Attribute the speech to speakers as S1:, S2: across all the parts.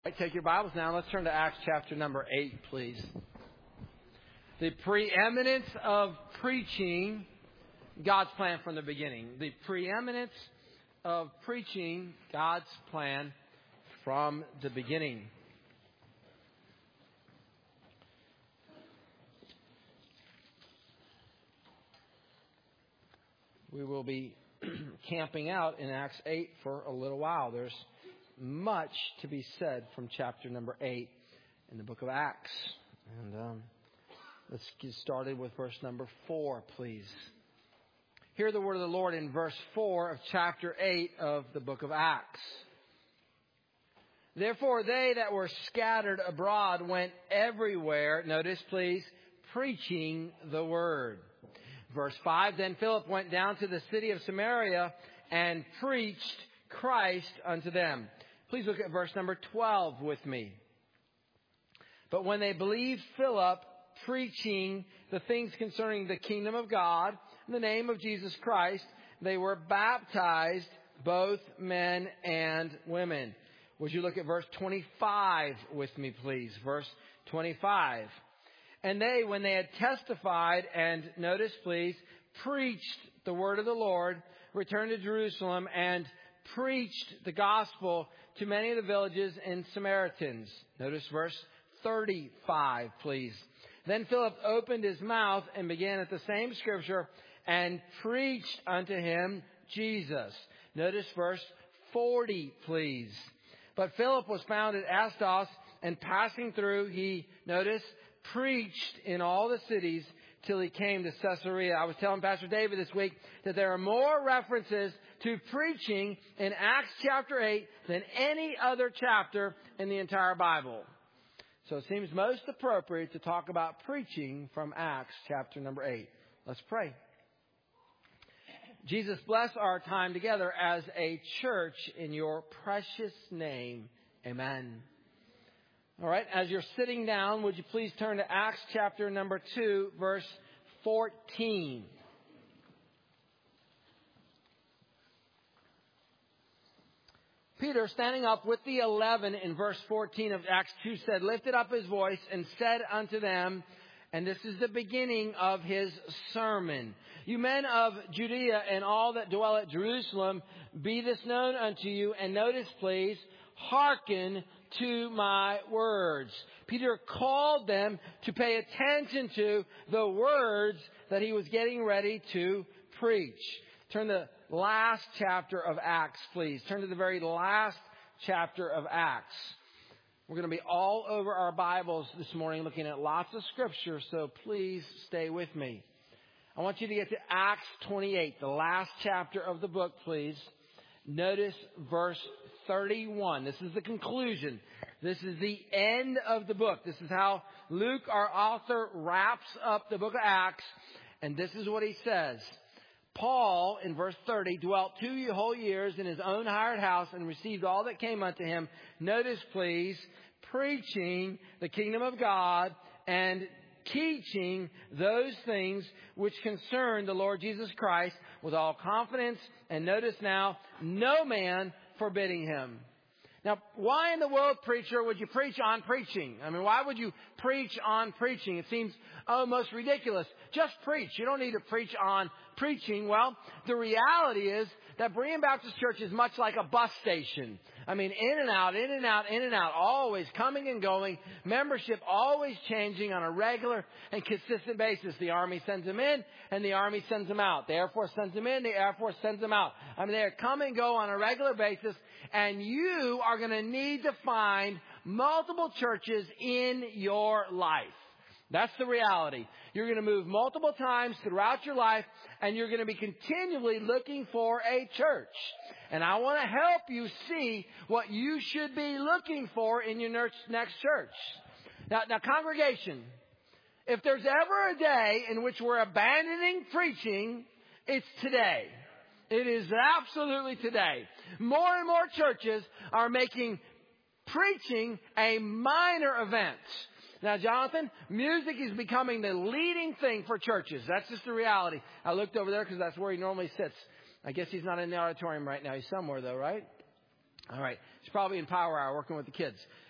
S1: Take your Bibles now. Let's turn to Acts chapter number 8, please. The preeminence of preaching, God's plan from the beginning. The preeminence of preaching, God's plan from the beginning. We will be camping out in Acts 8 for a little while. There's much to be said from chapter number 8 in the book of Acts. And let's get started with verse number 4, please. Hear the word of the Lord in verse 4 of chapter 8 of the book of Acts. Therefore, they that were scattered abroad went everywhere, notice please, preaching the word. Verse 5, then Philip went down to the city of Samaria and preached Christ unto them. Please look at verse number 12 with me. But when they believed Philip preaching the things concerning the kingdom of God in the name of Jesus Christ, they were baptized, both men and women. Would you look at verse 25 with me, please? Verse 25. And they, when they had testified and, notice please, preached the word of the Lord, returned to Jerusalem and preached the gospel to many of the villages and Samaritans. Notice verse 35, please. Then Philip opened his mouth and began at the same scripture and preached unto him Jesus. Notice verse 40, please. But Philip was found at Assos, and passing through, he, notice, preached in all the cities till he came to Caesarea. I was telling Pastor David this week that there are more references to preaching in Acts chapter 8 than any other chapter in the entire Bible. So it seems most appropriate to talk about preaching from Acts chapter number 8. Let's pray. Jesus, bless our time together as a church in your precious name. Amen. All right, as you're sitting down, would you please turn to Acts chapter number 2, verse 14. Peter, standing up with the 11 in verse 14 of Acts 2, said, lifted up his voice and said unto them, and this is the beginning of his sermon. You men of Judea and all that dwell at Jerusalem, be this known unto you. And notice, please, hearken to my words. Peter called them to pay attention to the words that he was getting ready to preach. Turn to the last chapter of Acts, please. Turn to the very last chapter of Acts. We're going to be all over our Bibles this morning looking at lots of scripture, so please stay with me. I want you to get to Acts 28, the last chapter of the book, please. Notice verse 31. This is the conclusion. This is the end of the book. This is how Luke, our author, wraps up the book of Acts. And this is what he says. Paul, in verse 30, dwelt 2 whole years in his own hired house and received all that came unto him. Notice, please, preaching the kingdom of God and teaching those things which concern the Lord Jesus Christ with all confidence. And notice now, no man forbidding him. Now, why in the world, preacher, would you preach on preaching? I mean, why would you preach on preaching? It seems almost ridiculous. Just preach. You don't need to preach on preaching. Well, the reality is that Berean Baptist Church is much like a bus station. I mean, in and out, in and out, in and out, always coming and going. Membership always changing on a regular and consistent basis. The Army sends them in and the Army sends them out. The Air Force sends them in, the Air Force sends them out. I mean, they come and go on a regular basis. And you are going to need to find multiple churches in your life. That's the reality. You're going to move multiple times throughout your life, and you're going to be continually looking for a church. And I want to help you see what you should be looking for in your next church. Now, congregation, if there's ever a day in which we're abandoning preaching, it's today. It is absolutely today. More and more churches are making preaching a minor event. Now, Jonathan, music is becoming the leading thing for churches. That's just the reality. I looked over there because that's where he normally sits. I guess he's not in the auditorium right now. He's somewhere, though, right? All right. He's probably in Power Hour working with the kids.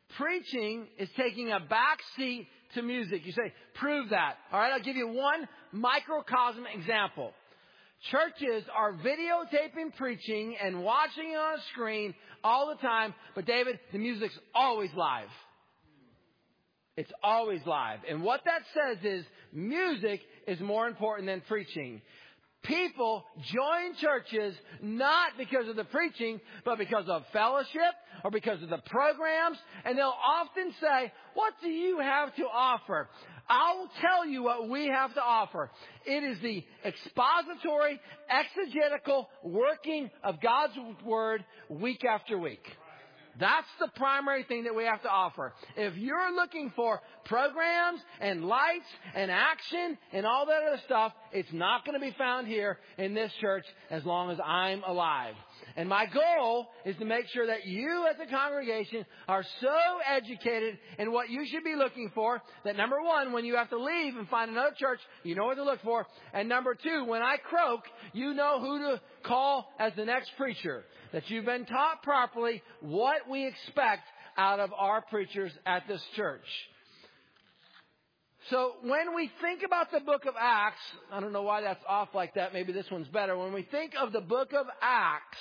S1: Preaching is taking a back seat to music. You say, prove that. All right, I'll give you one microcosm example. Churches are videotaping preaching and watching it on a screen all the time. But David, the music's always live. It's always live. And what that says is music is more important than preaching. People join churches not because of the preaching, but because of fellowship or because of the programs. And they'll often say, what do you have to offer? I'll tell you what we have to offer. It is the expository, exegetical working of God's Word week after week. That's the primary thing that we have to offer. If you're looking for programs and lights and action and all that other stuff, it's not going to be found here in this church as long as I'm alive. And my goal is to make sure that you as a congregation are so educated in what you should be looking for that number one, when you have to leave and find another church, you know what to look for. And number two, when I croak, you know who to call as the next preacher. That you've been taught properly what we expect out of our preachers at this church. So when we think about the book of Acts, I don't know why that's off like that. Maybe this one's better. When we think of the book of Acts,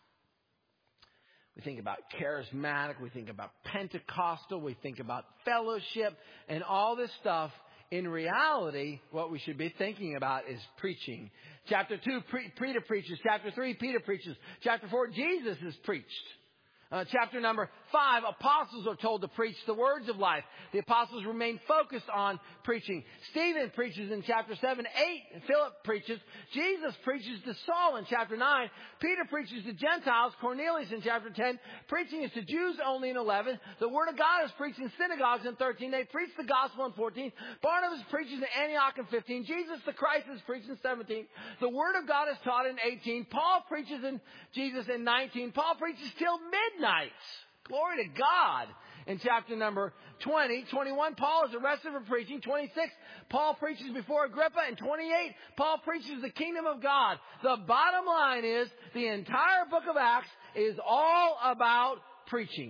S1: we think about charismatic, we think about Pentecostal, we think about fellowship and all this stuff. In reality, what we should be thinking about is preaching. Chapter 2, Peter preaches. Chapter 3, Peter preaches. Chapter 4, Jesus is preached. Chapter number 5, apostles are told to preach the words of life. The apostles remain focused on preaching. Stephen preaches in chapter 7, 8. Philip preaches. Jesus preaches to Saul in chapter 9. Peter preaches to Gentiles. Cornelius in chapter 10. Preaching is to Jews only in 11. The word of God is preached in synagogues in 13. They preach the gospel in 14. Barnabas preaches in Antioch in 15. Jesus the Christ is preached in 17. The word of God is taught in 18. Paul preaches in Jesus in 19. Paul preaches till midnight. Glory to God. In chapter number 20, 21, Paul is arrested for preaching. 26, Paul preaches before Agrippa. And 28, Paul preaches the kingdom of God. The bottom line is the entire book of Acts is all about preaching.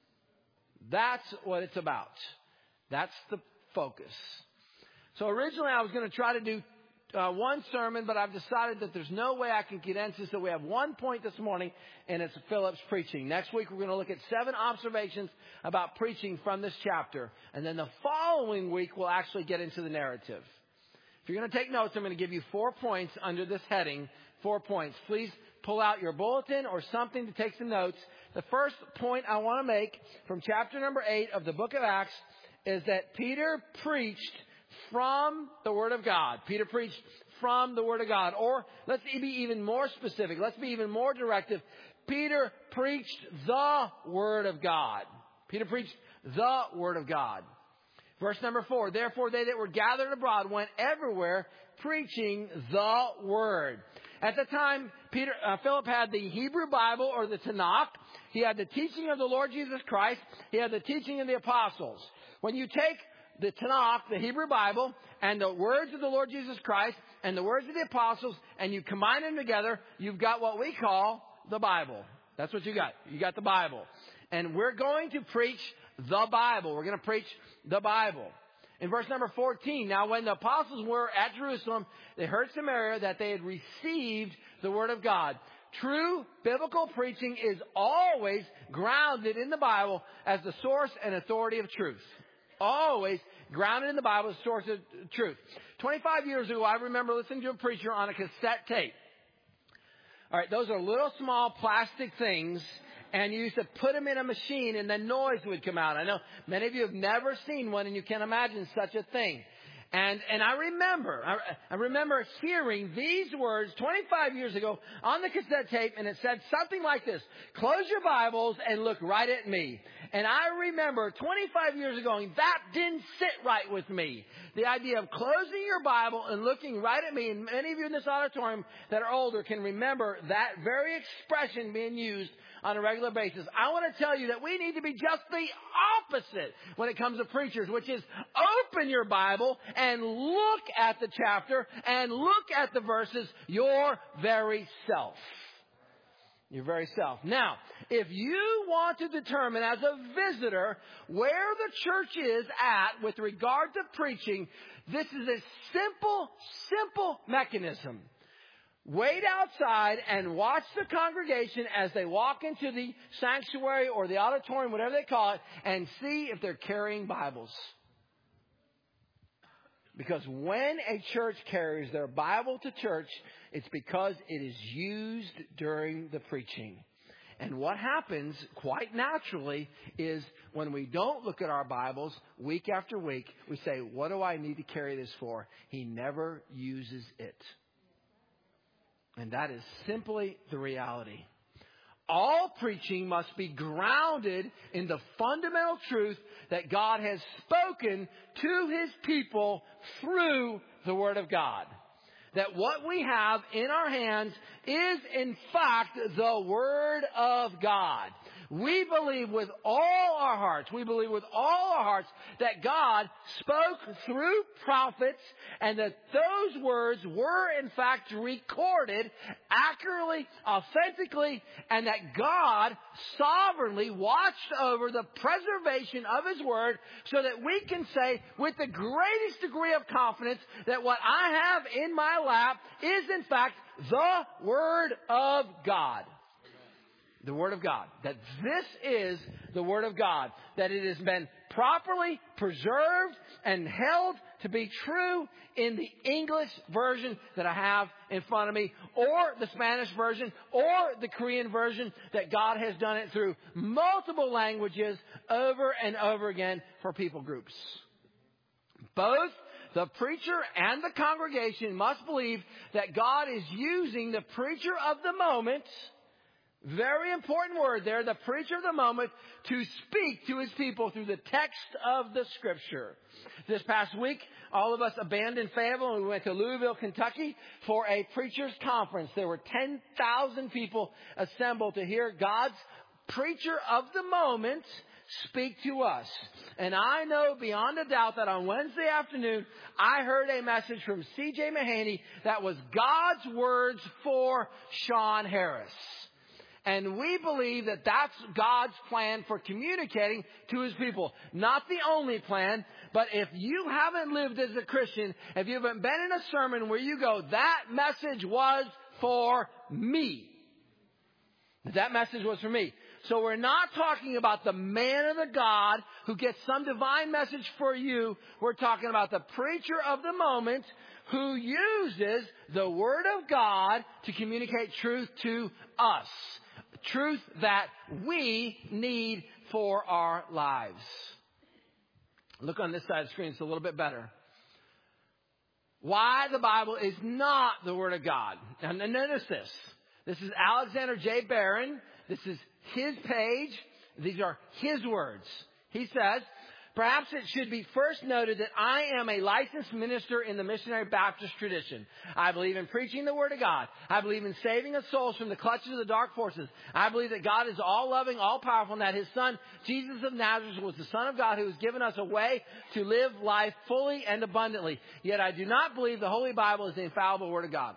S1: That's what it's about. That's the focus. So originally I was going to try to do one sermon, but I've decided that there's no way I can condense this. So we have one point this morning, and it's Philip's preaching. Next week, we're going to look at 7 observations about preaching from this chapter. And then the following week, we'll actually get into the narrative. If you're going to take notes, I'm going to give you 4 points under this heading. 4 points. Please pull out your bulletin or something to take some notes. The first point I want to make from chapter number 8 of the book of Acts is that Peter preached from the Word of God. Peter preached from the Word of God. Or let's be even more specific. Let's be even more directive. Peter preached the Word of God. Peter preached the Word of God. Verse number 4. Therefore they that were gathered abroad went everywhere preaching the Word. At the time, Philip had the Hebrew Bible or the Tanakh. He had the teaching of the Lord Jesus Christ. He had the teaching of the apostles. When you take the Tanakh, the Hebrew Bible, and the words of the Lord Jesus Christ, and the words of the apostles, and you combine them together, you've got what we call the Bible. That's what you got. You got the Bible. And we're going to preach the Bible. We're going to preach the Bible. In verse number 14, now when the apostles were at Jerusalem, they heard Samaria that they had received the Word of God. True biblical preaching is always grounded in the Bible as the source and authority of truth. Always grounded in the Bible as a source of truth. 25 years ago, I remember listening to a preacher on a cassette tape. All right, those are little small plastic things, and you used to put them in a machine, and then noise would come out. I know many of you have never seen one, and you can't imagine such a thing. And I remember hearing these words 25 years ago on the cassette tape, and it said something like this: close your Bibles and look right at me. And I remember 25 years ago, that didn't sit right with me. The idea of closing your Bible and looking right at me, and many of you in this auditorium that are older can remember that very expression being used on a regular basis. I want to tell you that we need to be just the opposite when it comes to preachers, which is open your Bible and look at the chapter and look at the verses your very self. Your very self. Now, if you want to determine as a visitor where the church is at with regard to preaching, this is a simple mechanism. Wait outside and watch the congregation as they walk into the sanctuary or the auditorium, whatever they call it, and see if they're carrying Bibles. Because when a church carries their Bible to church, it's because it is used during the preaching. And what happens quite naturally is when we don't look at our Bibles week after week, we say, what do I need to carry this for? He never uses it. And that is simply the reality. All preaching must be grounded in the fundamental truth that God has spoken to His people through the Word of God. That what we have in our hands is, in fact, the Word of God. We believe with all our hearts, that God spoke through prophets and that those words were in fact recorded accurately, authentically, and that God sovereignly watched over the preservation of His Word so that we can say with the greatest degree of confidence that what I have in my lap is in fact the Word of God. The Word of God. That this is the Word of God. That it has been properly preserved and held to be true in the English version that I have in front of me, or the Spanish version, or the Korean version, that God has done it through multiple languages over and over again for people groups. Both the preacher and the congregation must believe that God is using the preacher of the moment, very important word there, the preacher of the moment, to speak to His people through the text of the Scripture. This past week, all of us abandoned Fayetteville and we went to Louisville, Kentucky for a preacher's conference. There were 10,000 people assembled to hear God's preacher of the moment speak to us. And I know beyond a doubt that on Wednesday afternoon, I heard a message from C.J. Mahaney that was God's words for Sean Harris. And we believe that that's God's plan for communicating to His people. Not the only plan, but if you haven't lived as a Christian, if you haven't been in a sermon where you go, that message was for me. That message was for me. So we're not talking about the man of the God who gets some divine message for you. We're talking about the preacher of the moment who uses the Word of God to communicate truth to us. Truth that we need for our lives. Look on this side of the screen. It's a little bit better. Why the Bible is not the Word of God. Now notice this. This is Alexander J. Barron. This is his page. These are his words. He says, perhaps it should be first noted that I am a licensed minister in the missionary Baptist tradition. I believe in preaching the Word of God. I believe in saving us souls from the clutches of the dark forces. I believe that God is all-loving, all-powerful, and that His Son, Jesus of Nazareth, was the Son of God who has given us a way to live life fully and abundantly. Yet I do not believe the Holy Bible is the infallible Word of God.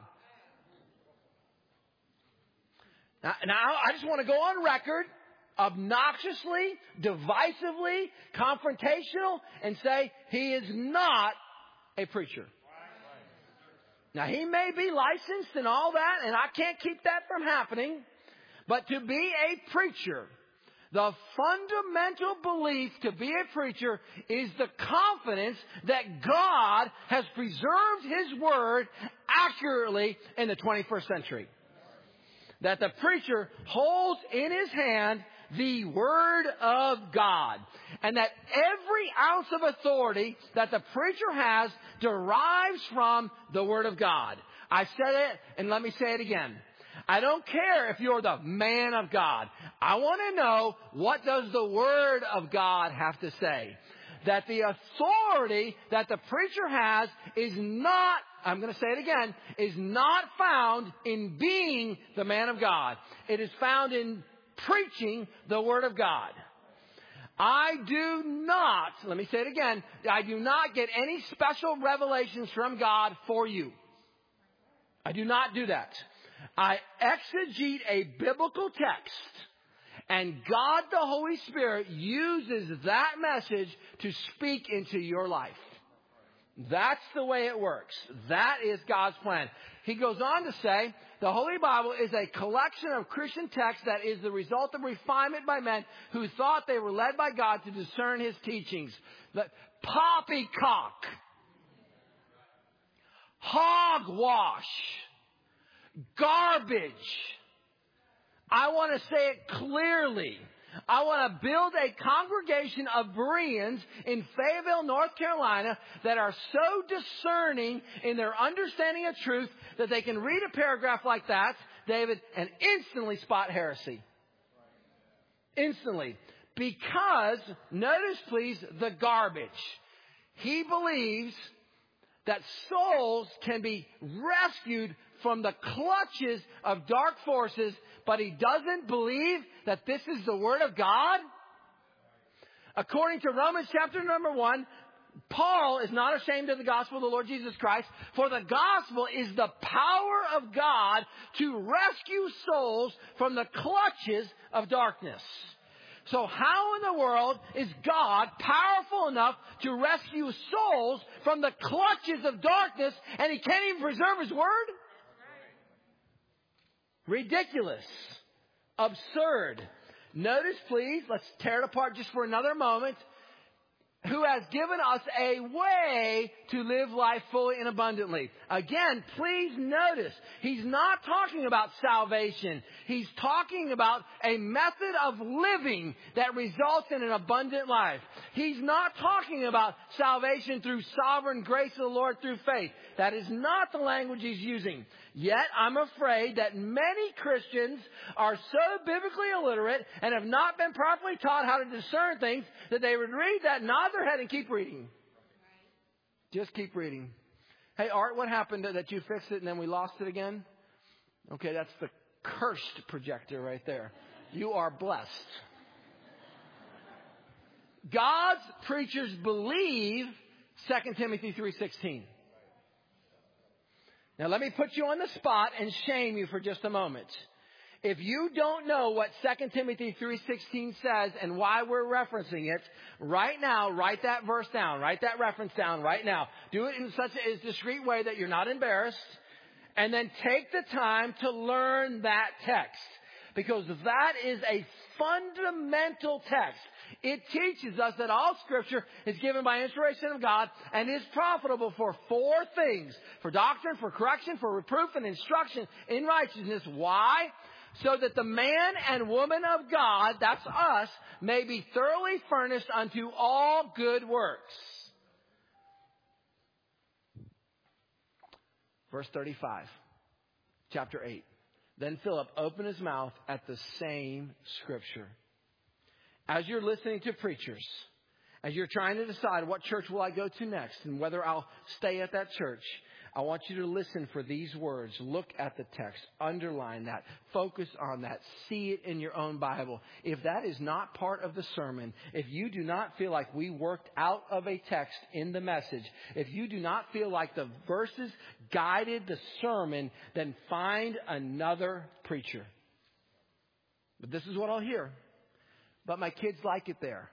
S1: Now I just want to go on record obnoxiously, divisively, confrontational, and say he is not a preacher. Now, he may be licensed and all that, and I can't keep that from happening, but to be a preacher, the fundamental belief to be a preacher is the confidence that God has preserved His Word accurately in the 21st century. That the preacher holds in his hand the Word of God. And that every ounce of authority that the preacher has derives from the Word of God. I said it, and let me say it again. I don't care if you're the man of God. I want to know, what does the Word of God have to say? That the authority that the preacher has is not, I'm going to say it again, is not found in being the man of God. It is found in preaching the Word of God. I do not, let me say it again, I do not get any special revelations from God for you. I do not do that. I exegete a biblical text, And God, the Holy Spirit, uses that message to speak into your life. That's the way it works. That is God's plan. He goes on to say, the Holy Bible is a collection of Christian texts that is the result of refinement by men who thought they were led by God to discern His teachings. Poppycock. Hogwash. Garbage. I want to say it clearly. I want to build a congregation of Bereans in Fayetteville, North Carolina, that are so discerning in their understanding of truth that they can read a paragraph like that, David, and instantly spot heresy. Instantly. Because, notice please, the garbage. He believes that souls can be rescued from the clutches of dark forces, but he doesn't believe that this is the Word of God. According to Romans chapter number 1, Paul is not ashamed of the gospel of the Lord Jesus Christ, for the gospel is the power of God to rescue souls from the clutches of darkness. So how in the world is God powerful enough to rescue souls from the clutches of darkness, and He can't even preserve His Word? Ridiculous. Absurd. Notice, please, let's tear it apart just for another moment. Who has given us a way to live life fully and abundantly. Again, please notice, he's not talking about salvation. He's talking about a method of living that results in an abundant life. He's not talking about salvation through sovereign grace of the Lord through faith. That is not the language he's using. Yet, I'm afraid that many Christians are so biblically illiterate and have not been properly taught how to discern things that they would read that, nod their head, and keep reading. Just keep reading. Hey, Art, what happened that you fixed it and then we lost it again? Okay, that's the cursed projector right there. You are blessed. God's preachers believe 2 Timothy 3:16. Now let me put you on the spot and shame you for just a moment. If you don't know what 2 Timothy 3:16 says and why we're referencing it, right now, write that verse down. Write that reference down right now. Do it in such a discreet way that you're not embarrassed. And then take the time to learn that text. Because that is a fundamental text. It teaches us that all Scripture is given by inspiration of God and is profitable for four things. For doctrine, for correction, for reproof, and instruction in righteousness. Why? So that the man and woman of God, that's us, may be thoroughly furnished unto all good works. Verse 35, chapter 8. Then Philip opened his mouth at the same Scripture. As you're listening to preachers, as you're trying to decide what church will I go to next and whether I'll stay at that church, I want you to listen for these words. Look at the text. Underline that. Focus on that. See it in your own Bible. If that is not part of the sermon, if you do not feel like we worked out of a text in the message, if you do not feel like the verses guided the sermon, then find another preacher. But this is what I'll hear. But my kids like it there.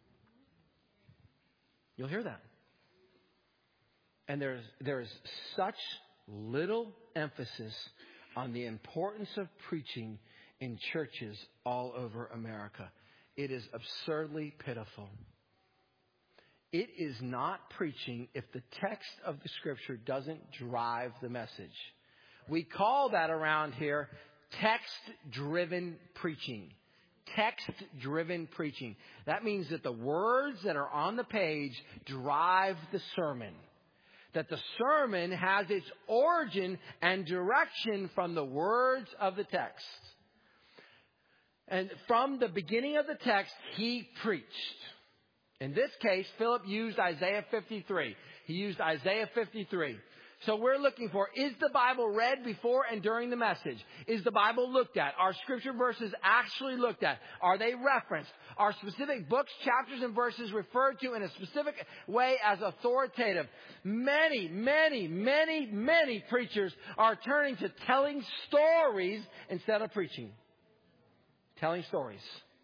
S1: You'll hear that. And there's such little emphasis on the importance of preaching in churches all over America. It is absurdly pitiful. It is not preaching if the text of the Scripture doesn't drive the message. We call that around here text-driven preaching. Text-driven preaching. That means that the words that are on the page drive the sermon. That the sermon has its origin and direction from the words of the text. And from the beginning of the text, he preached. In this case, Philip used Isaiah 53. He used Isaiah 53. So we're looking for, is the Bible read before and during the message? Is the Bible looked at? Are Scripture verses actually looked at? Are they referenced? Are specific books, chapters, and verses referred to in a specific way as authoritative? Many preachers are turning to telling stories instead of preaching. Telling stories.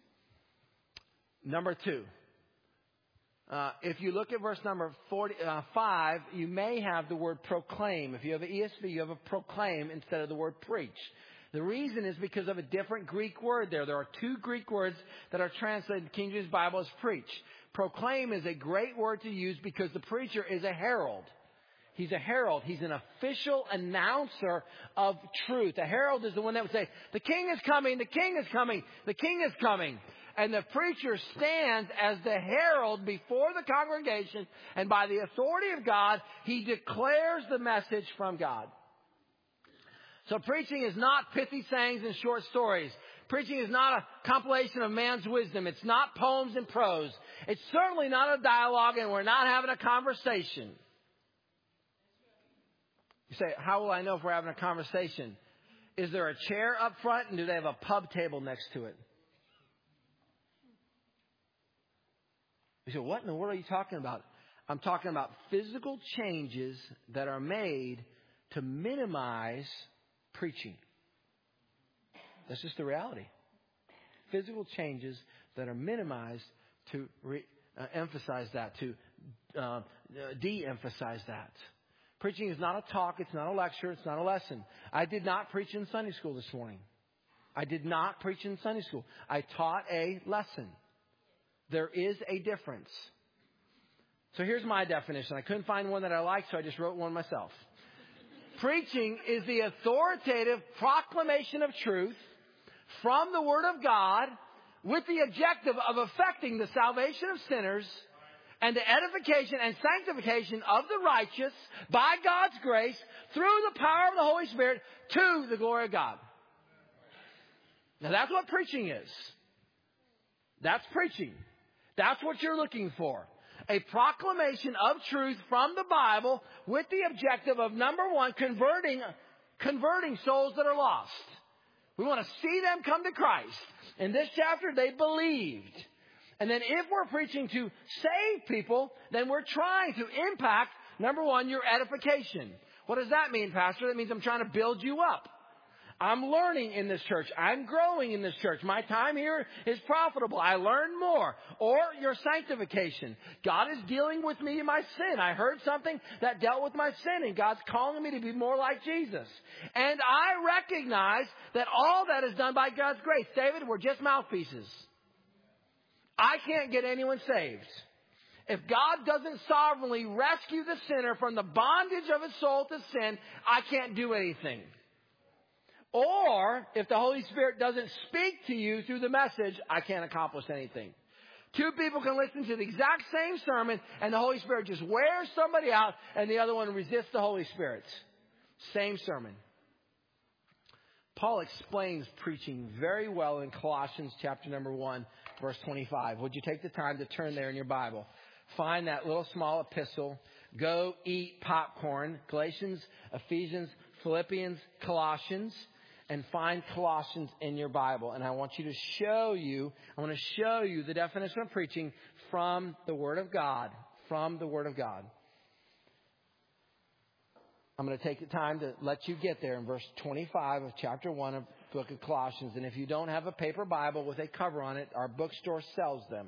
S1: Number 2. If you look at verse number 5, you may have the word proclaim. If you have an ESV, you have a proclaim instead of the word preach. The reason is because of a different Greek word there. There are 2 Greek words that are translated in King James Bible as preach. Proclaim is a great word to use because the preacher is a herald. He's a herald. He's an official announcer of truth. A herald is the one that would say, the king is coming, the king is coming, the king is coming. And the preacher stands as the herald before the congregation, and by the authority of God, he declares the message from God. So preaching is not pithy sayings and short stories. Preaching is not a compilation of man's wisdom. It's not poems and prose. It's certainly not a dialogue, and we're not having a conversation. You say, how will I know if we're having a conversation? Is there a chair up front, and do they have a pub table next to it? You say, what in the world are you talking about? I'm talking about physical changes that are made to minimize preaching. That's just the reality. Physical changes that are minimized to emphasize that, to de-emphasize that. Preaching is not a talk. It's not a lecture. It's not a lesson. I did not preach in Sunday school this morning. I did not preach in Sunday school. I taught a lesson. There is a difference. So here's my definition. I couldn't find one that I liked, so I just wrote one myself. Preaching is the authoritative proclamation of truth from the Word of God with the objective of effecting the salvation of sinners and the edification and sanctification of the righteous by God's grace through the power of the Holy Spirit to the glory of God. Now that's what preaching is. That's preaching. That's what you're looking for. A proclamation of truth from the Bible with the objective of, number 1, converting souls that are lost. We want to see them come to Christ. In this chapter, they believed. And then if we're preaching to save people, then we're trying to impact, number 1, your edification. What does that mean, Pastor? That means I'm trying to build you up. I'm learning in this church. I'm growing in this church. My time here is profitable. I learn more. Or your sanctification. God is dealing with me in my sin. I heard something that dealt with my sin, and God's calling me to be more like Jesus. And I recognize that all that is done by God's grace. David, we're just mouthpieces. I can't get anyone saved. If God doesn't sovereignly rescue the sinner from the bondage of his soul to sin, I can't do anything. Or, if the Holy Spirit doesn't speak to you through the message, I can't accomplish anything. 2 people can listen to the exact same sermon, and the Holy Spirit just wears somebody out, and the other one resists the Holy Spirit. Same sermon. Paul explains preaching very well in Colossians chapter number 1, verse 25. Would you take the time to turn there in your Bible? Find that little small epistle. Go eat popcorn. Galatians, Ephesians, Philippians, Colossians. And find Colossians in your Bible. And I want to show you the definition of preaching from the Word of God. From the Word of God. I'm going to take the time to let you get there in verse 25 of chapter 1 of the book of Colossians. And if you don't have a paper Bible with a cover on it, our bookstore sells them.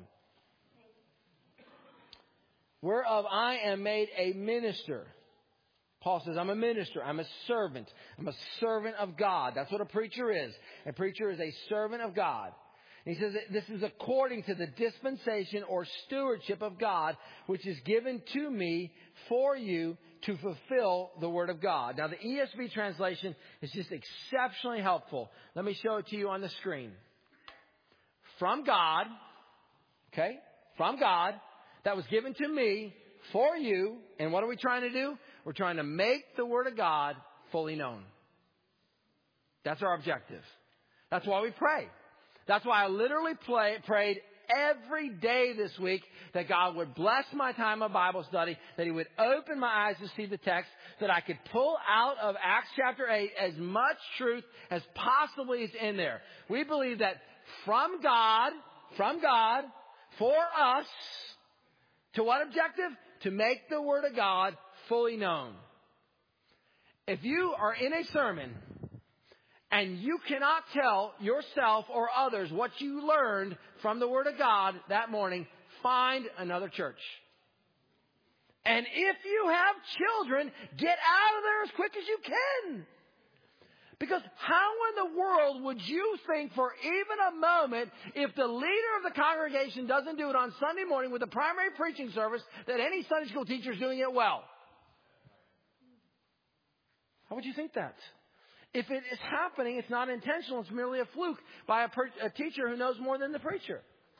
S1: Whereof I am made a minister. Paul says, I'm a minister. I'm a servant. I'm a servant of God. That's what a preacher is. A preacher is a servant of God. And he says that this is according to the dispensation or stewardship of God, which is given to me for you to fulfill the Word of God. Now, the ESV translation is just exceptionally helpful. Let me show it to you on the screen. From God, okay, from God, that was given to me for you. And what are we trying to do? We're trying to make the Word of God fully known. That's our objective. That's why we pray. That's why I literally prayed every day this week that God would bless my time of Bible study, that He would open my eyes to see the text, that I could pull out of Acts chapter 8 as much truth as possibly is in there. We believe that from God, for us, to what objective? To make the Word of God fully known. If you are in a sermon and you cannot tell yourself or others what you learned from the Word of God that morning, find another church. And if you have children, get out of there as quick as you can. Because how in the world would you think for even a moment, if the leader of the congregation doesn't do it on Sunday morning with the primary preaching service, that any Sunday school teacher is doing it well? How would you think that? If it is happening, it's not intentional. It's merely a fluke by a teacher who knows more than the preacher.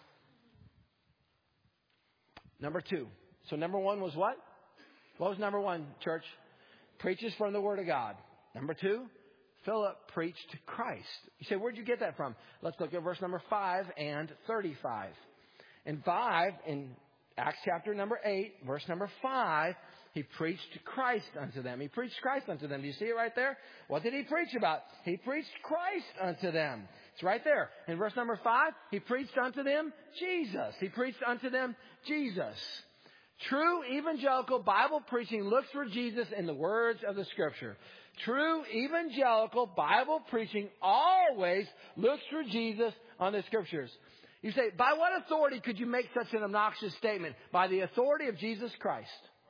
S1: Number 2. So number 1 was what? What was number 1, church? Preaches from the Word of God. Number 2, Philip preached Christ. You say, where'd you get that from? Let's look at verse number 5 and 35. In Acts chapter number 8, verse number 5, he preached Christ unto them. He preached Christ unto them. Do you see it right there? What did he preach about? He preached Christ unto them. It's right there. In verse number 5, he preached unto them Jesus. He preached unto them Jesus. True evangelical Bible preaching looks for Jesus in the words of the Scripture. True evangelical Bible preaching always looks for Jesus on the Scriptures. You say, by what authority could you make such an obnoxious statement? By the authority of Jesus Christ.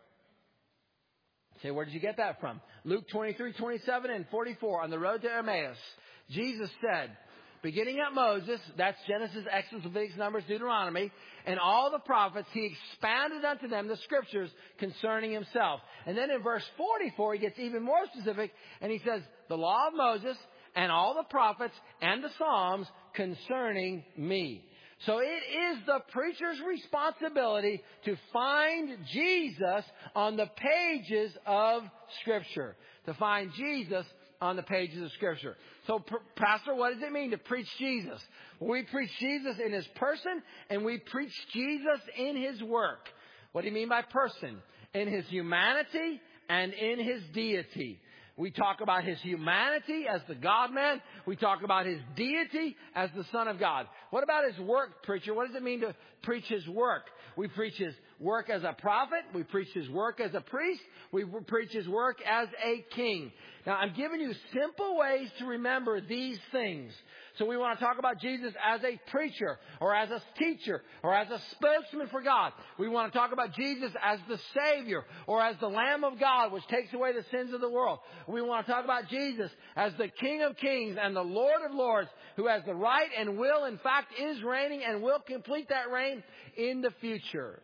S1: You say, where did you get that from? Luke 23, 27 and 44, on the road to Emmaus, Jesus said, beginning at Moses, that's Genesis, Exodus, Leviticus, Numbers, Deuteronomy, and all the prophets, he expanded unto them the Scriptures concerning himself. And then in verse 44, he gets even more specific, and he says, the law of Moses and all the prophets and the Psalms concerning me. So it is the preacher's responsibility to find Jesus on the pages of Scripture. To find Jesus on the pages of Scripture. So, Pastor, what does it mean to preach Jesus? Well, we preach Jesus in His person, and we preach Jesus in His work. What do you mean by person? In His humanity and in His deity. We talk about His humanity as the God-man. We talk about His deity as the Son of God. What about His work, preacher? What does it mean to preach His work? We preach His work as a prophet. We preach His work as a priest. We preach His work as a king. Now, I'm giving you simple ways to remember these things. So we want to talk about Jesus as a preacher or as a teacher or as a spokesman for God. We want to talk about Jesus as the Savior or as the Lamb of God, which takes away the sins of the world. We want to talk about Jesus as the King of Kings and the Lord of Lords, who has the right and will, in fact, is reigning and will complete that reign in the future.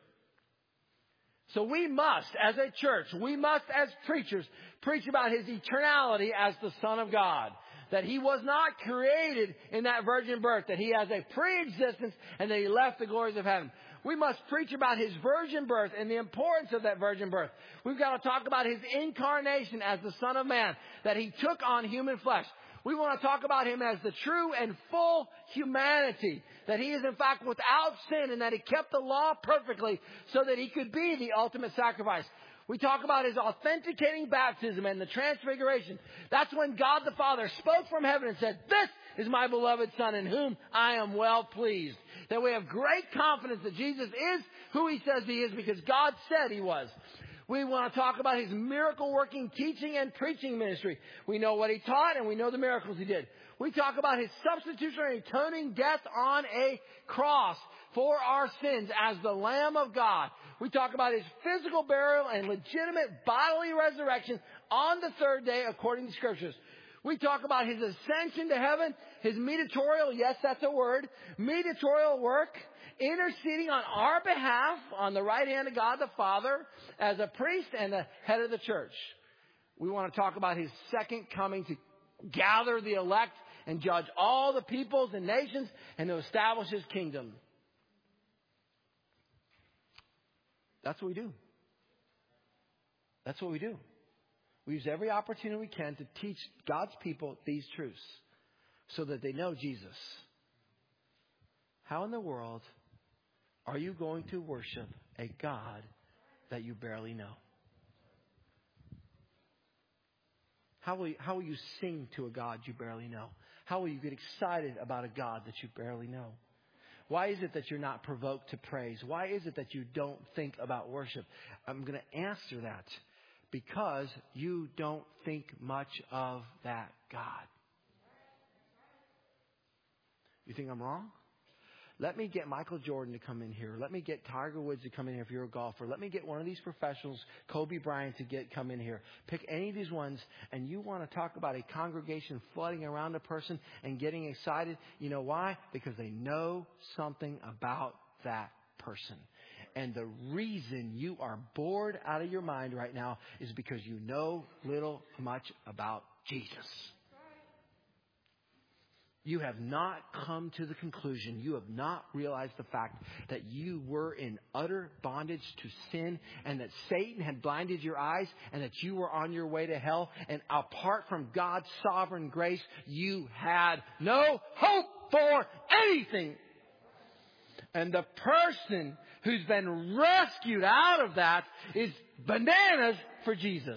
S1: So we must, as a church, we must, as preachers, preach about His eternality as the Son of God. That He was not created in that virgin birth. That He has a pre-existence and that He left the glories of heaven. We must preach about His virgin birth and the importance of that virgin birth. We've got to talk about His incarnation as the Son of Man. That He took on human flesh. We want to talk about Him as the true and full humanity. That He is in fact without sin and that He kept the law perfectly so that He could be the ultimate sacrifice. We talk about His authenticating baptism and the transfiguration. That's when God the Father spoke from heaven and said, "This is my beloved Son in whom I am well pleased." That we have great confidence that Jesus is who He says He is because God said He was. We want to talk about His miracle-working teaching and preaching ministry. We know what He taught and we know the miracles He did. We talk about His substitutionary atoning death on a cross for our sins as the Lamb of God. We talk about His physical burial and legitimate bodily resurrection on the third day according to Scriptures. We talk about His ascension to heaven, His mediatorial, yes, that's a word, mediatorial work, interceding on our behalf on the right hand of God the Father as a priest and the head of the church. We want to talk about His second coming to gather the elect and judge all the peoples and nations and to establish His kingdom. That's what we do. That's what we do. We use every opportunity we can to teach God's people these truths so that they know Jesus. How in the world are you going to worship a God that you barely know? How will you sing to a God you barely know? How will you get excited about a God that you barely know? Why is it that you're not provoked to praise? Why is it that you don't think about worship? I'm going to answer that. Because you don't think much of that God. You think I'm wrong? Let me get Michael Jordan to come in here. Let me get Tiger Woods to come in here if you're a golfer. Let me get one of these professionals, Kobe Bryant, to come in here. Pick any of these ones, and you want to talk about a congregation flooding around a person and getting excited. You know why? Because they know something about that person. And the reason you are bored out of your mind right now is because you know much about Jesus. You have not come to the conclusion. You have not realized the fact that you were in utter bondage to sin and that Satan had blinded your eyes and that you were on your way to hell. And apart from God's sovereign grace, you had no hope for anything. And the person who's been rescued out of that is bananas for Jesus.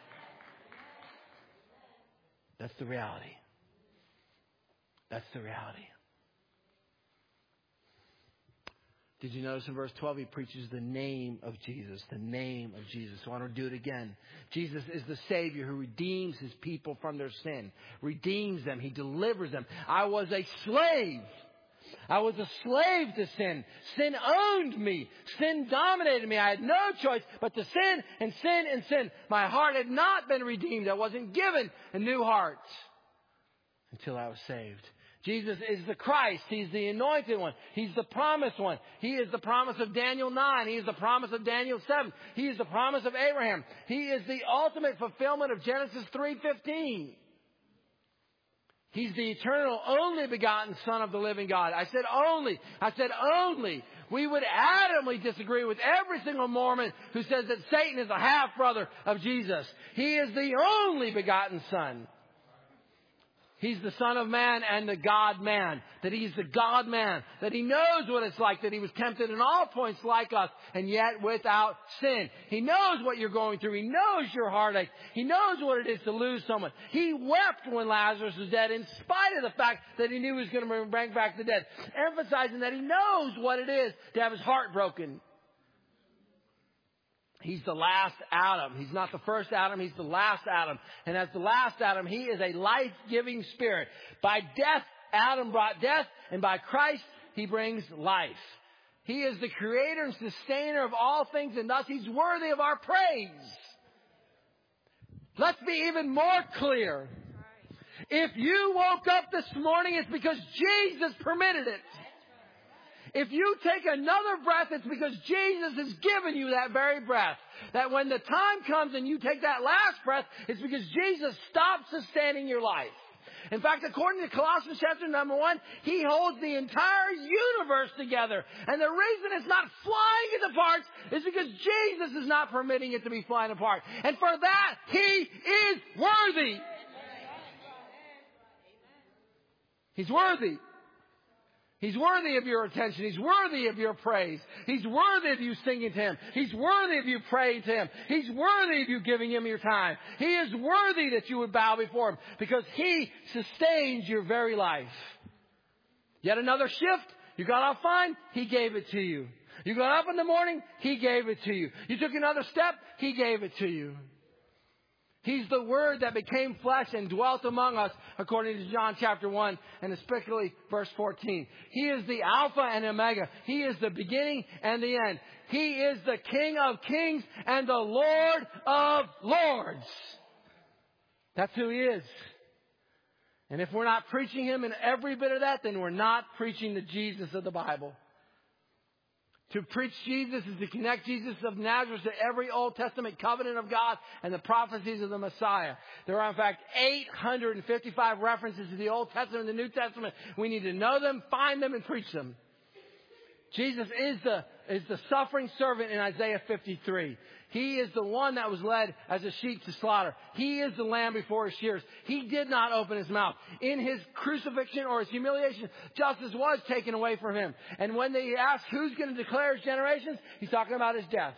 S1: That's the reality. That's the reality. Did you notice in verse 12 he preaches the name of Jesus? The name of Jesus. So I want to do it again. Jesus is the Savior who redeems His people from their sin. Redeems them. He delivers them. I was a slave. I was a slave to sin. Sin owned me. Sin dominated me. I had no choice but to sin and sin and sin. My heart had not been redeemed. I wasn't given a new heart until I was saved. Jesus is the Christ. He's the anointed one. He's the promised one. He is the promise of Daniel 9. He is the promise of Daniel 7. He is the promise of Abraham. He is the ultimate fulfillment of Genesis 3:15. He's the eternal, only begotten Son of the living God. I said only. I said only. We would adamantly disagree with every single Mormon who says that Satan is a half-brother of Jesus. He is the only begotten Son. He's the Son of Man and the God-man. That He's the God-man. That He knows what it's like. That He was tempted in all points like us. And yet without sin. He knows what you're going through. He knows your heartache. He knows what it is to lose someone. He wept when Lazarus was dead in spite of the fact that He knew He was going to bring back the dead. Emphasizing that He knows what it is to have His heart broken. He's the last Adam. He's not the first Adam. He's the last Adam. And as the last Adam, He is a life-giving spirit. By death, Adam brought death. And by Christ, He brings life. He is the creator and sustainer of all things. And thus, He's worthy of our praise. Let's be even more clear. If you woke up this morning, it's because Jesus permitted it. If you take another breath, it's because Jesus has given you that very breath. That when the time comes and you take that last breath, it's because Jesus stopped sustaining your life. In fact, according to Colossians chapter number 1, He holds the entire universe together. And the reason it's not flying into parts is because Jesus is not permitting it to be flying apart. And for that, He is worthy. He's worthy. He's worthy of your attention. He's worthy of your praise. He's worthy of you singing to Him. He's worthy of you praying to Him. He's worthy of you giving Him your time. He is worthy that you would bow before Him because He sustains your very life. Yet another shift. You got off fine. He gave it to you. You got up in the morning. He gave it to you. You took another step. He gave it to you. He's the Word that became flesh and dwelt among us, according to John chapter 1, and especially verse 14. He is the Alpha and Omega. He is the beginning and the end. He is the King of kings and the Lord of lords. That's who He is. And if we're not preaching Him in every bit of that, then we're not preaching the Jesus of the Bible. To preach Jesus is to connect Jesus of Nazareth to every Old Testament covenant of God and the prophecies of the Messiah. There are, in fact, 855 references to the Old Testament and the New Testament. We need to know them, find them, and preach them. Jesus is the suffering servant in Isaiah 53. He is the one that was led as a sheep to slaughter. He is the lamb before His shears. He did not open His mouth. In His crucifixion or His humiliation, justice was taken away from Him. And when they ask who's going to declare His generations, He's talking about His death.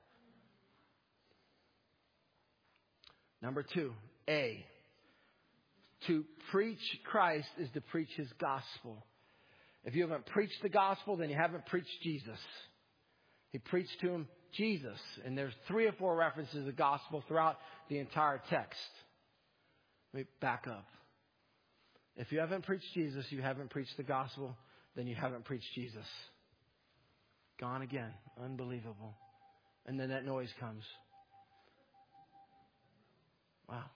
S1: Number 2, A. To preach Christ is to preach His gospel. If you haven't preached the gospel, then you haven't preached Jesus. He preached to him Jesus. And there's 3 or 4 references to the gospel throughout the entire text. Let me back up. If you haven't preached Jesus, you haven't preached the gospel, then you haven't preached Jesus. Gone again. Unbelievable. And then that noise comes. Wow.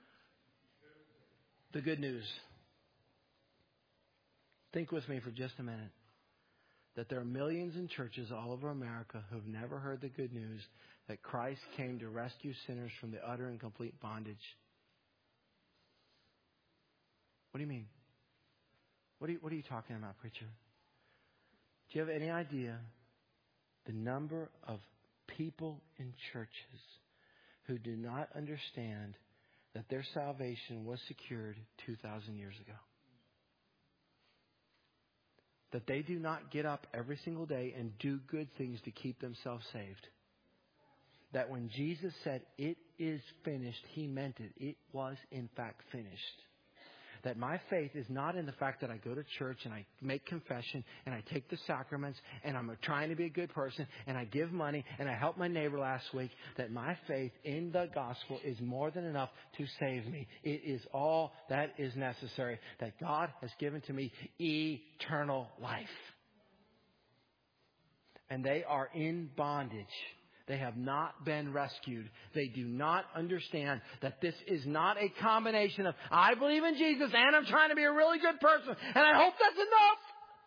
S1: The good news. Think with me for just a minute. That there are millions in churches all over America who have never heard the good news that Christ came to rescue sinners from the utter and complete bondage. What do you mean? What are you talking about, preacher? Do you have any idea the number of people in churches who do not understand that their salvation was secured 2,000 years ago? That they do not get up every single day and do good things to keep themselves saved. That when Jesus said, "It is finished," He meant it. It was, in fact, finished. That my faith is not in the fact that I go to church and I make confession and I take the sacraments and I'm trying to be a good person and I give money and I helped my neighbor last week. That my faith in the gospel is more than enough to save me. It is all that is necessary. That God has given to me eternal life. And they are in bondage. They have not been rescued. They do not understand that this is not a combination of, I believe in Jesus and I'm trying to be a really good person and I hope that's enough.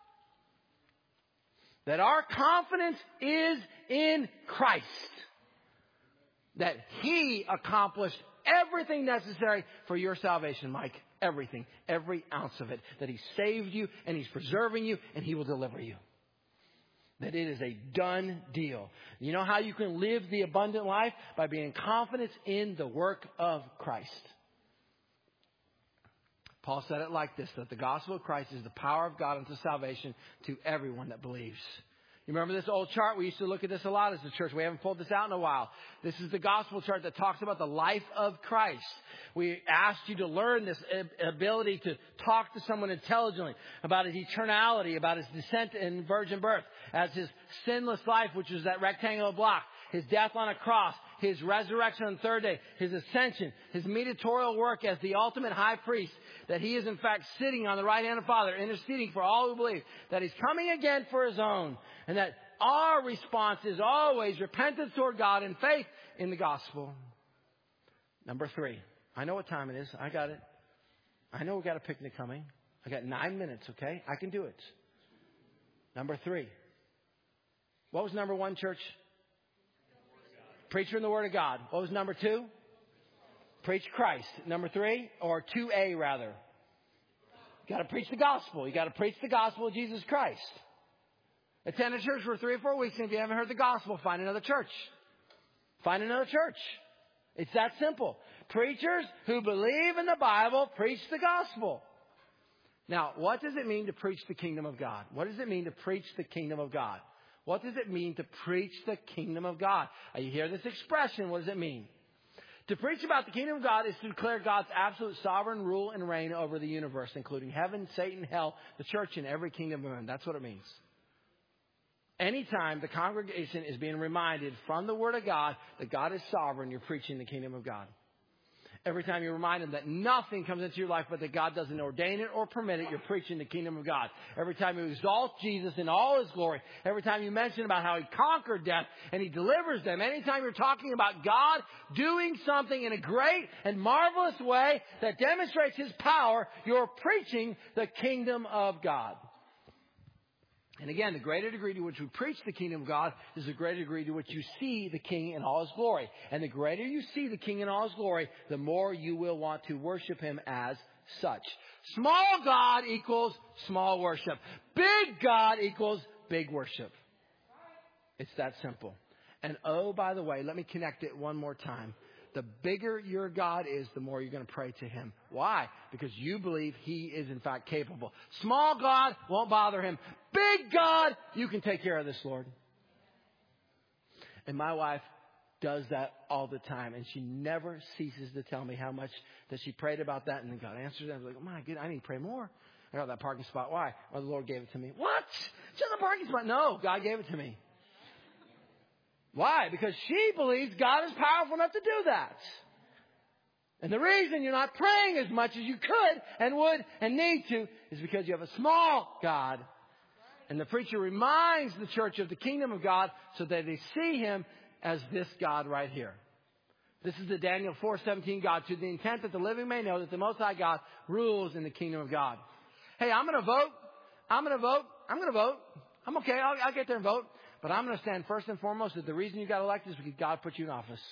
S1: That our confidence is in Christ. That He accomplished everything necessary for your salvation, Mike. Everything. Every ounce of it. That He saved you and He's preserving you and He will deliver you. That it is a done deal. You know how you can live the abundant life? By being confident in the work of Christ. Paul said it like this, that the gospel of Christ is the power of God unto salvation to everyone that believes. You remember this old chart? We used to look at this a lot as a church. We haven't pulled this out in a while. This is the gospel chart that talks about the life of Christ. We asked you to learn this ability to talk to someone intelligently about His eternality, about His descent and virgin birth, as His sinless life, which is that rectangular block, His death on a cross, His resurrection on the third day, His ascension, His mediatorial work as the ultimate high priest, that He is in fact sitting on the right hand of the Father, interceding for all who believe, that He's coming again for His own, and that our response is always repentance toward God and faith in the gospel. Number 3. I know what time it is. I got it. I know we got a picnic coming. I got 9 minutes, okay? I can do it. Number 3. What was number 1, church? Preacher in the Word of God. What was number 2? Preach Christ. Number 3, or 2A rather. You got to preach the gospel. You got to preach the gospel of Jesus Christ. Attend a church for 3 or 4 weeks, and if you haven't heard the gospel, find another church. Find another church. It's that simple. Preachers who believe in the Bible preach the gospel. Now, what does it mean to preach the kingdom of God? What does it mean to preach the kingdom of God? What does it mean to preach the kingdom of God? You hear this expression. What does it mean? To preach about the kingdom of God is to declare God's absolute sovereign rule and reign over the universe, including heaven, Satan, hell, the church, and every kingdom of men. That's what it means. Anytime the congregation is being reminded from the Word of God that God is sovereign, you're preaching the kingdom of God. Every time you remind them that nothing comes into your life but that God doesn't ordain it or permit it, you're preaching the kingdom of God. Every time you exalt Jesus in all His glory, every time you mention about how He conquered death and He delivers them, anytime you're talking about God doing something in a great and marvelous way that demonstrates His power, you're preaching the kingdom of God. And again, the greater degree to which we preach the kingdom of God is the greater degree to which you see the King in all His glory. And the greater you see the King in all His glory, the more you will want to worship Him as such. Small God equals small worship. Big God equals big worship. It's that simple. And oh, by the way, let me connect it one more time. The bigger your God is, the more you're going to pray to Him. Why? Because you believe He is in fact capable. Small God won't bother Him. Big God, you can take care of this, Lord. And my wife does that all the time. And she never ceases to tell me how much that she prayed about that. And then God answers it. I was like, oh my goodness, I need to pray more. I got that parking spot. Why? Well, the Lord gave it to me. What? Just a parking spot? No, God gave it to me. Why? Because she believes God is powerful enough to do that. And the reason you're not praying as much as you could and would and need to is because you have a small God. And the preacher reminds the church of the kingdom of God so that they see him as this God right here. This is the Daniel 4:17 God, to the intent that the living may know that the Most High God rules in the kingdom of God. Hey, I'm going to vote. I'm okay. I'll get there and vote. But I'm going to stand first and foremost that the reason you got elected is because God put you in office.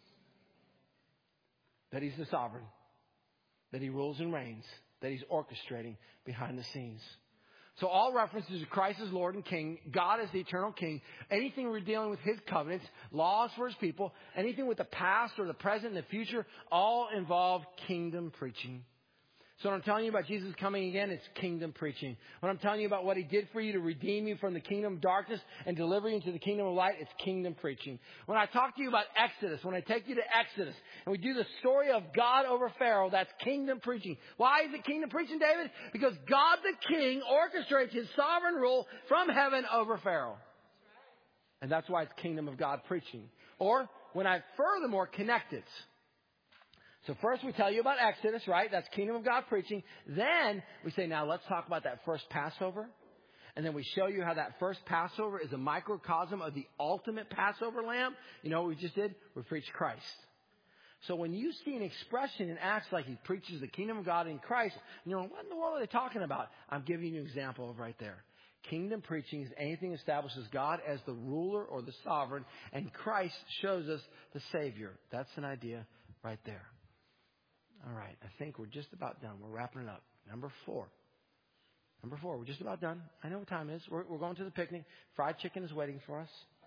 S1: That he's the sovereign. That he rules and reigns. That he's orchestrating behind the scenes. So all references to Christ as Lord and King, God as the eternal King, anything we're dealing with his covenants, laws for his people, anything with the past or the present and the future, all involve kingdom preaching. So when I'm telling you about Jesus coming again, it's kingdom preaching. When I'm telling you about what he did for you to redeem you from the kingdom of darkness and deliver you into the kingdom of light, it's kingdom preaching. When I talk to you about Exodus, when I take you to Exodus, and we do the story of God over Pharaoh, that's kingdom preaching. Why is it kingdom preaching, David? Because God the King orchestrates his sovereign rule from heaven over Pharaoh. And that's why it's kingdom of God preaching. Or when I furthermore connect it. So first we tell you about Exodus, right? That's kingdom of God preaching. Then we say, now let's talk about that first Passover. And then we show you how that first Passover is a microcosm of the ultimate Passover lamb. You know what we just did? We preached Christ. So when you see an expression in Acts like he preaches the kingdom of God in Christ, you're like, what in the world are they talking about? I'm giving you an example of right there. Kingdom preaching is anything that establishes God as the ruler or the sovereign, and Christ shows us the Savior. That's an idea right there. All right, I think we're just about done. We're wrapping it up. Number four, we're just about done. I know what time it is. We're going to the picnic. Fried chicken is waiting for us.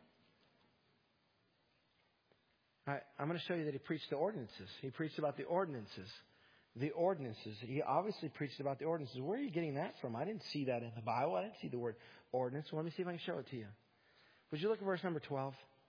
S1: All right, I'm going to show you that he preached the ordinances. He preached about the ordinances. The ordinances. He obviously preached about the ordinances. Where are you getting that from? I didn't see that in the Bible. I didn't see the word ordinance. Well, let me see if I can show it to you. Would you look at verse number 12?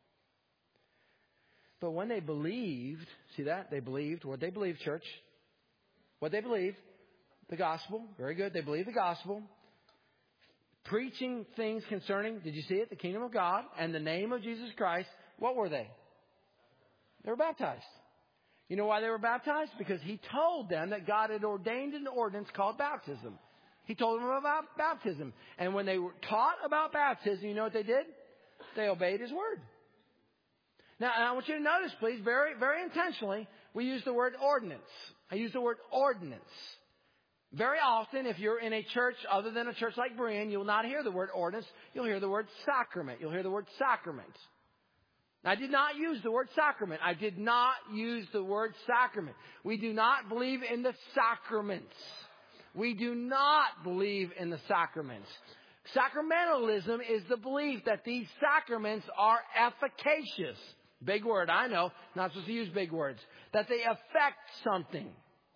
S1: But when they believed, see that? They believed. What they believed, church? What they believed? The gospel. Very good. They believed the gospel. Preaching things concerning, did you see it? The kingdom of God and the name of Jesus Christ. What were they? They were baptized. You know why they were baptized? Because he told them that God had ordained an ordinance called baptism. He told them about baptism. And when they were taught about baptism, you know what they did? They obeyed his word. Now, I want you to notice, please, very, very intentionally, we use the word ordinance. I use the word ordinance. Very often, if you're in a church other than a church like Berean, you'll not hear the word ordinance. You'll hear the word sacrament. You'll hear the word sacrament. I did not use the word sacrament. I did not use the word sacrament. We do not believe in the sacraments. We do not believe in the sacraments. Sacramentalism is the belief that these sacraments are efficacious. Big word, I know. Not supposed to use big words. That they affect something.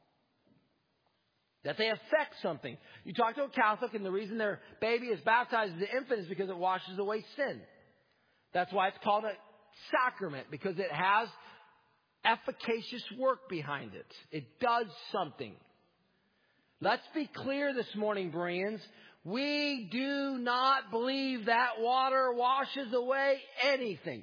S1: That they affect something. You talk to a Catholic and the reason their baby is baptized as an infant is because it washes away sin. That's why it's called a sacrament, because it has efficacious work behind it. It does something. Let's be clear this morning, Bereans. We do not believe that water washes away anything.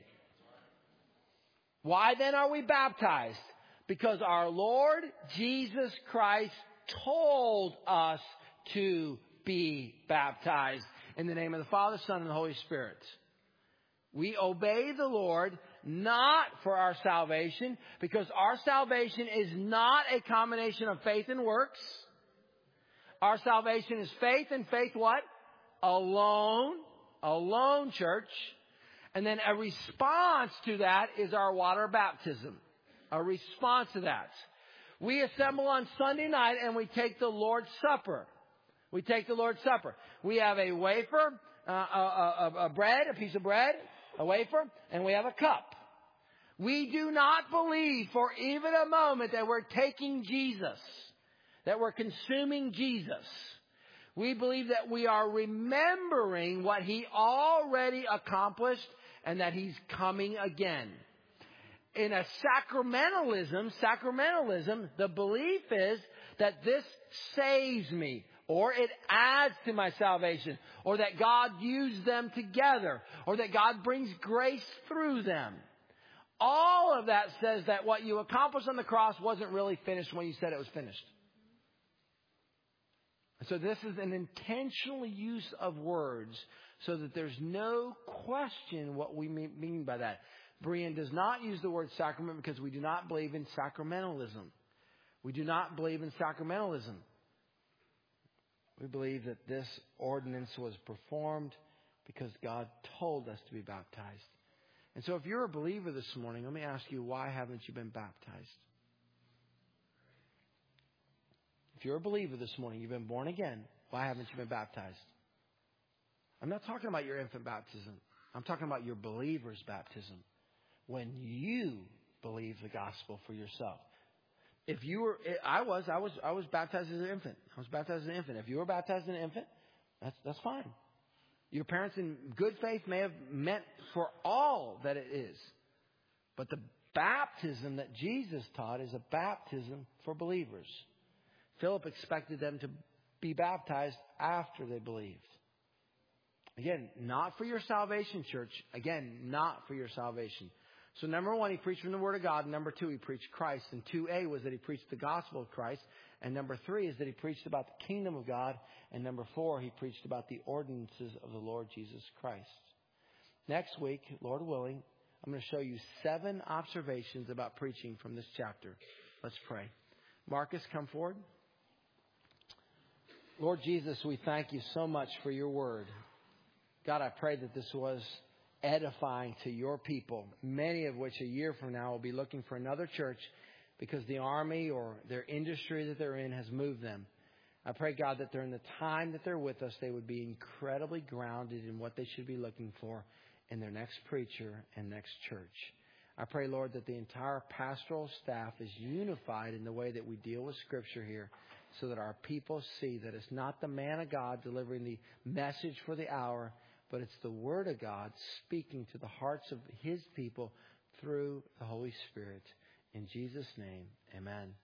S1: Why then are we baptized? Because our Lord Jesus Christ told us to be baptized in the name of the Father, Son, and the Holy Spirit. We obey the Lord not for our salvation, because our salvation is not a combination of faith and works. Our salvation is faith, and faith what? Alone. Alone, church. And then a response to that is our water baptism. A response to that. We assemble on Sunday night and we take the Lord's Supper. We take the Lord's Supper. We have a wafer, a piece of bread, a wafer, and we have a cup. We do not believe for even a moment that we're taking Jesus, that we're consuming Jesus. We believe that we are remembering what he already accomplished and that he's coming again. In a sacramentalism, the belief is that this saves me, or it adds to my salvation, or that God used them together, or that God brings grace through them. All of that says that what you accomplished on the cross wasn't really finished when you said it was finished. So this is an intentional use of words so that there's no question what we mean by that. Berean does not use the word sacrament because we do not believe in sacramentalism. We do not believe in sacramentalism. We believe that this ordinance was performed because God told us to be baptized. And so if you're a believer this morning, let me ask you, why haven't you been baptized? If you're a believer this morning, you've been born again, why haven't you been baptized? I'm not talking about your infant baptism. I'm talking about your believer's baptism. When you believe the gospel for yourself. If you were, I was baptized as an infant. I was baptized as an infant. If you were baptized as an infant, that's fine. Your parents in good faith may have meant for all that it is. But the baptism that Jesus taught is a baptism for believers. Philip expected them to be baptized after they believed. Again, not for your salvation, church. Again, not for your salvation. So number one, he preached from the Word of God. And number two, he preached Christ. And 2A was that he preached the gospel of Christ. And number three is that he preached about the kingdom of God. And number four, he preached about the ordinances of the Lord Jesus Christ. Next week, Lord willing, I'm going to show you 7 observations about preaching from this chapter. Let's pray. Marcus, come forward. Lord Jesus, we thank you so much for your word. God, I pray that this was edifying to your people, many of which a year from now will be looking for another church because the army or their industry that they're in has moved them. I pray, God, that during the time that they're with us, they would be incredibly grounded in what they should be looking for in their next preacher and next church. I pray, Lord, that the entire pastoral staff is unified in the way that we deal with Scripture here so that our people see that it's not the man of God delivering the message for the hour, but it's the Word of God speaking to the hearts of His people through the Holy Spirit. In Jesus' name, amen.